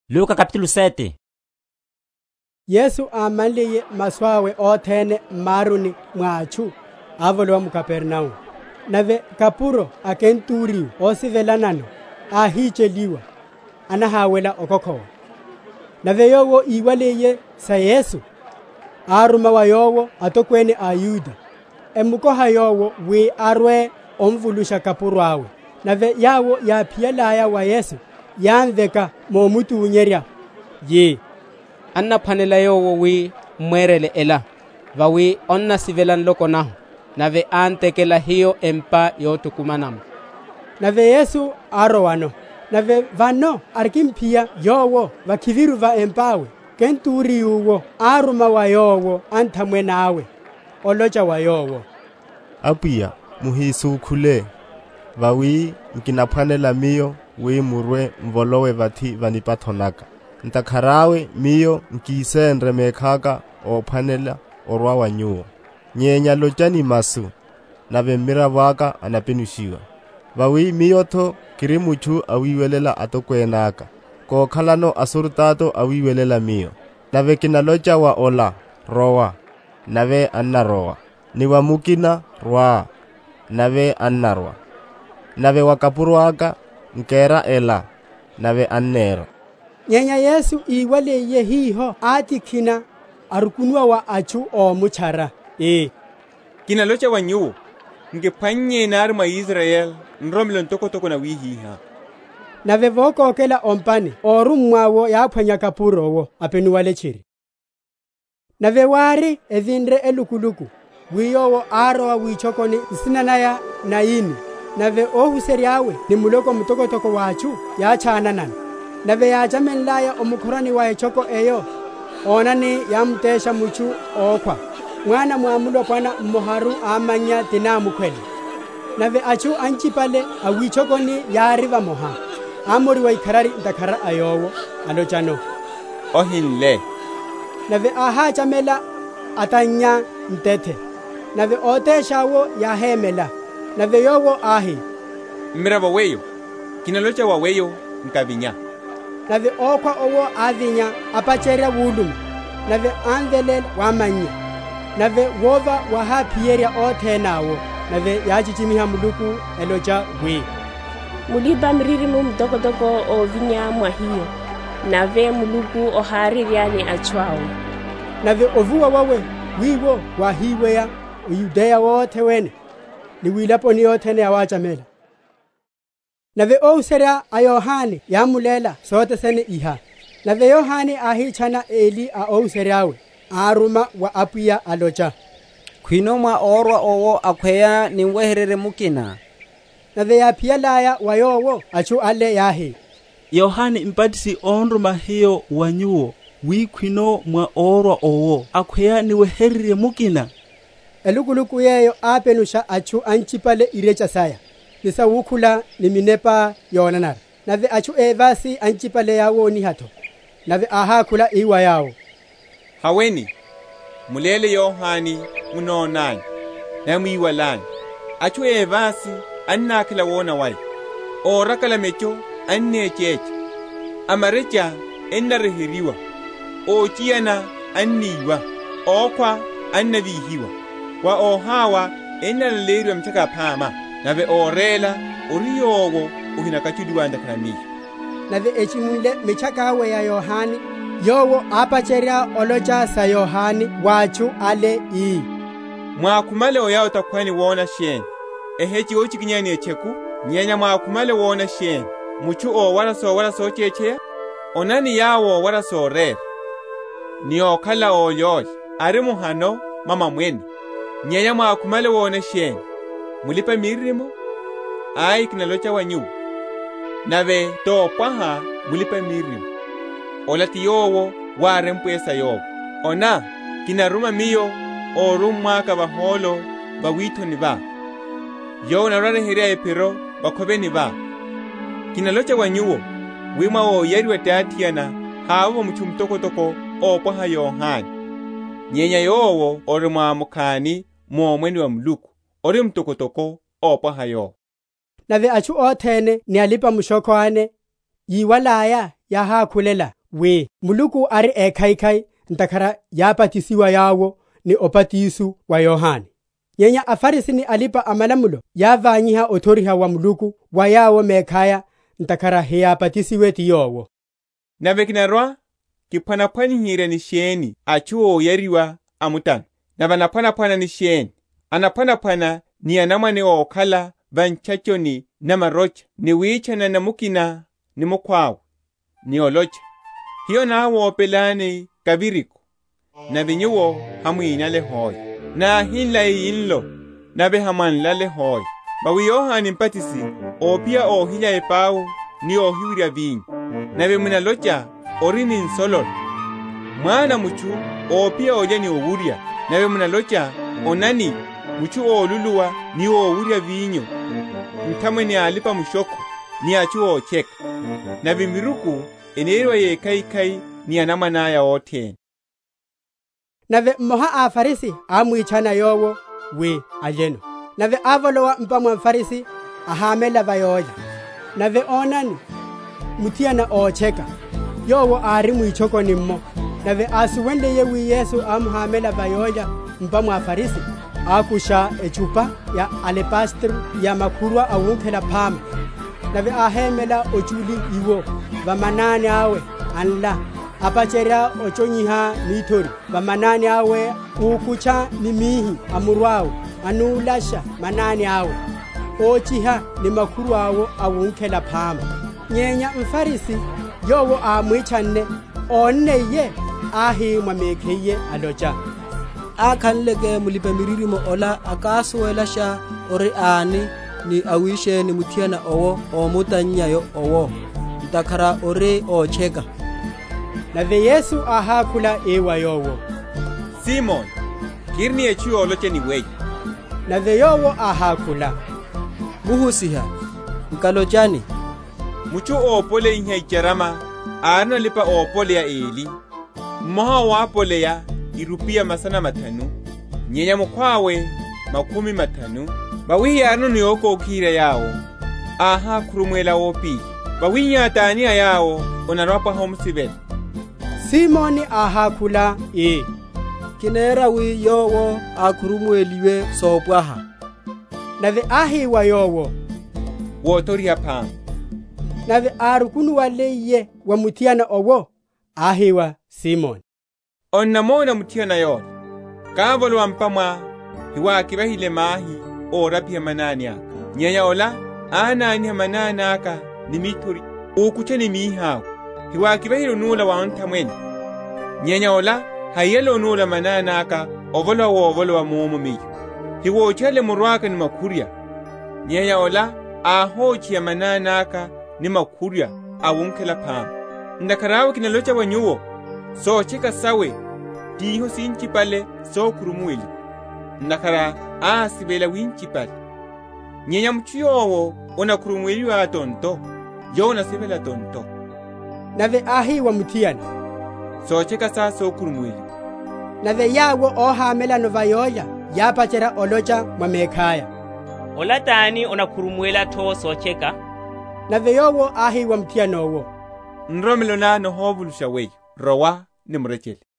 Luka kapitulu 7. Yesu amanliye maswawe othene maruni mwachu avolwa mu Kapernaum. Nave kapuro akenturi osivelanano ahicheliwa anahawela okokhowa. Nave yowo iwaleye sa Yesu aruma wa yowo atokwene ayuda. Emukoha yowo wi arwe omvulusha kapuro awe. Nave yawo yaphialaya wa Yesu yanveka momutu unyeria ye anna phanela yowo wi mwerele ela vawi onna sivelan loko naho nave antekela hiyo empa yotukumanam. Nave Yesu arowano nave vano arkimpia yowo vakiviru va empawe kenturi uwo aruma wa yowo anthamwe nawe olocha wa yowo apia muhisu khule vawi nkinaphanela miyo wi murwe mvolowe vathi vanipathonaka ntakharawe miyo nkisenre mekhaka ophanela orwa wa nyuo nyenya lochani masu nave mira waka anapenushiwa vawi miyotho kirimuchu awiwelela atokwenaka kokhalano asurtato awiwelela miyo nave kinalocha wa ola rowa nave annarowa niwa mukina rwa nave annarwa nave wakapurwaka nkera ela nave annera. Nyenya Yesu iwaleye hiho atikhina arukunwa wa achu omuchara kinalocha wa nyuo ngephanye narma Israel nromlo ntokotoko na wihiha nave vokokela ompani orumwawo yaphwanya kapurowo apenuwale chiri nave wari evinre elukuluku wiyowo arowa wichokoni sinanaya na ini nave ohuseriawe ni muloko mutokotoko wachu yachananana nave yachamenlaya omukhorani wa echoko eyo onani yamtesha muchu okwa mwana mwamulo pana mmoharu amanya tinamukhwele nave achu anchipale awichokoni yariva moha amori wa ikharari ntakhara ayowo alochano ohinle nave aha chamela atanya ntethe nave oteshawo yahemela nave yowo ahi mmirava weyo kinalocha wa weyo nkavinya nave okwa owo avinya apachera wulum nave anvelela wamanya nave wova wahapieria othenawo nave yachichimiha muluku elocha wi muliba mriri mumdokotoko ovinya mwahiyo nave muluku ohaririani achwao nave ovuwa wawe wiwo wahiweya uyudeya wothe wene niwilaponi yothene awachamela nave ouseria a Yohane yamulela sote sene iha nave Yohane ahichana eli a ouseriawe aruma wa apia alocha khwino mwa orwa owo akhweya niweherere mukina nave yaphialaya wa yowo achu ale yahi Yohane mpatisi onruma hiyo wanyuo wikhwino mwa orwa owo akhweya niweherere mukina elukuluku yeyo apenusha achu anchipale irecha saya nisa wukhula ni minepa yonanara nave achu evasi anchipale yawo ni hato nave aha khula iwa yawo haweni mulele Yohani unonani na mwiwalani achu evasi annakila wona wai orakala mecho annecheche amarecha ennarehiriwa ochiana anniwa okwa annavihiwa wa ohawa ennaleleriwa mchaka phama nave orela uriyowo uhinakachudiwanda kanamiyo nave echimule michakawe ya Yohani yowo apacheria olocha sa Yohani wachu ale ii mwakumale oyawo takhwani wona shen ehechi ochikinyani echeku nyenya mwakumale wona shen muchu owara so checheya onani yawo owara so rere ni okhala oyoy ari muhano mama mwene nyenya mwakumale wona shen mulipa mirimo ai kinalocha wanyu nave topaha mulipa mirimo olati yowo warempwesa yowo ona kinaruma miyo orumwaka baholo bawito ni ba yowo narwareheria epiro bakhobe ni ba kinalocha wanyuwo wima wo yeriwe tatiana hawo muchumtokotoko opaha Yohani nyenya yowo ori mwamukani mwomweni wa muluku ori mtokotoko opaha yowo nave achu othene ni alipa mushokwane yiwalaya yahakhulela we muluku ari ekhaikhai ntakhara yapatisiwa yawo ni opatisu wa Yohane. Nyenya afarisi ni alipa amalamulo yavanyiha othoriha wa muluku wa yawo mekhaya ntakhara heyapatisiwe tiyowo. Navekinarwa kiphwanaphwani hire ni sheni achuo yariwa amutano. Navanaphwanaphwana ni sheni. Anaphwanaphwana ni anamwane okhala vanchachoni na marocha ni wichana na mukina ni mukwawo ni olocha. Hiyo nawo opelani kaviriko na vinyuwo hamwinale hoy na hinla inlo na behamanlale hoy. Bawi Yohane Mpatisi opia ohila epau ni ohiwira vinyi na vimuna locha orini nsololo. Mwana muchu opia oja ni owuria na vimuna locha onani muchu oluluwa ni owuria vinyo. Mtamwe ni alipa mushoko ni achu ocheka na vimiruku enerwa ye kai ni anamana ya oten. Nave moha afarisi amwichana yowo we ajeno. Nave avolowa mpamwa mfarisi ahamela vayoja. Nave onani mutiana ocheka yowo ari mwichoko nimmo. Nave asuwende yewi Yesu amhamela vayoja mpamwa farisi akusha echupa ya alebastru ya makurwa awunkela pama. Nave ahemela ochuli iwo vamanani awe anla apachera ochonyiha nitori vamanani awe ukucha ni mihi amurwao anulasha manani awe ochiha ni makuru awo awunkela pama. Nyenya mfarisi yowo amwichanne oneye ahi mwamekeye alocha akhanleke mulipa miririmo ola akasuwelasha ori ani ni awishe ni mutiana owo omutanyayo owo ntakhara ori ocheka. Nave Yesu ahakula ewa yowo Simon kirni echu oloche ni wei. Nave yowo ahakula muhusiha nkalochani Muchu opole inhe icharama arno lipa opole ya eli moha wapole ya irupia masana matanu nyenya mukwawe 50. Bawihi arno ni oko okira yao aha kurumwela opi bawinya tania yao onarwapa homsibel. Simoni ahakula kinera wi yowo akurumweliwe sopwaha. Nave ahi wa yowo wotori hapa. Nave arukunu waleye wa mutiana owo ahi wa Simon. Onnamona mutiana yo kavolo wampamwa hiwa kibahile mahi orapia manani aka nyanya ola anani manani aka ni mitori ukuche ni miha hiwa kibahilo nula wa ontamweni nyanya ola hayelo nula manani aka ovolo wa mumu miyo hiwa uchale murwaka ni makuria nyanya ola ahochi ya manani aka ni makuria awunkela pama ndakarawe kinalocha wanyuwo so chika sawe diho sinchi pale so kurumuili ndakara asibela winchi pale nyenya mchuyowo ona kurumuili wa tonto yona sibela tonto. Nave ahi wa mutiana so chika sa so kurumuili nave yawo ohamela novayoya yapachera olocha mwamekhaya olatani ona kurumuela to so cheka. Nave yowo ahi wa mutiana owo nromelo na no hovulusha wei rowa ni murechele.